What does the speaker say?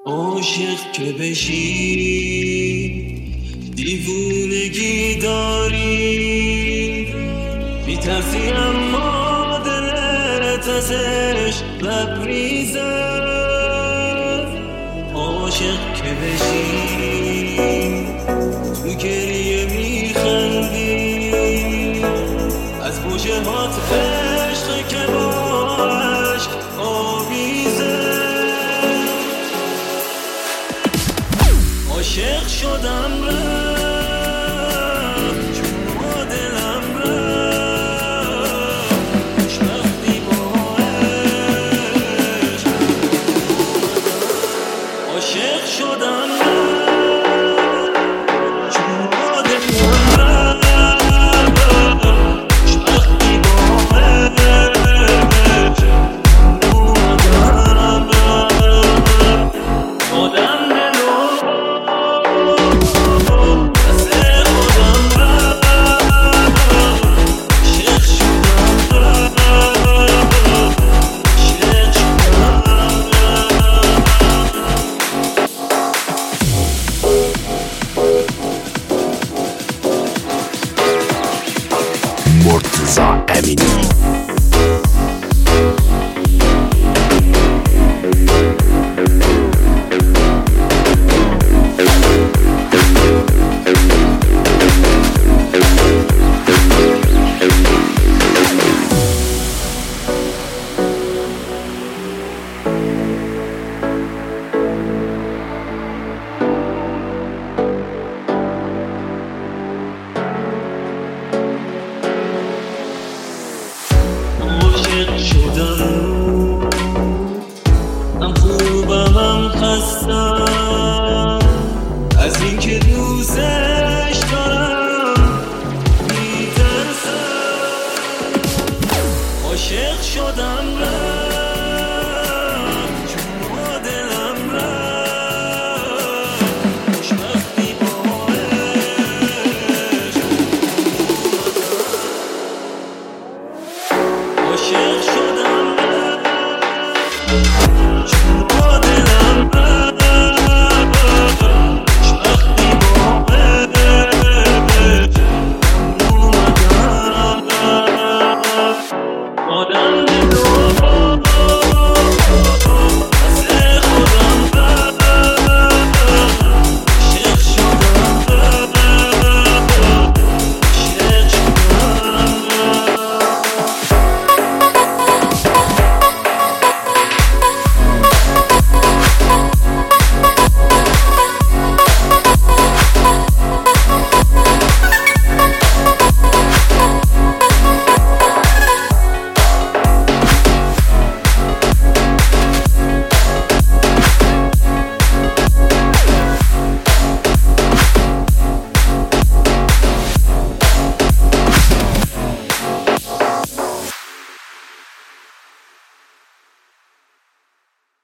عاشق که بشی دیوونگی داری، میترسی اما دلت ازش لبریزه. عاشق که بشی تو گریه میخندی، از گوشه هات عشق که با عشق آویزه. عاشق شدم رفت چون دلم رفت، خوشبختی با عشق. عاشق شدم رفت چون دلم رفت، خوشبختی با عشق. آدم مرتضی امینی. عاشق شدم، هم خوبم هم خستم، از این که دوستش دارم میترسم. عاشق شدم رفت چون دلم رفت، خوشبختی با عشق. عاشق شدم چون دلم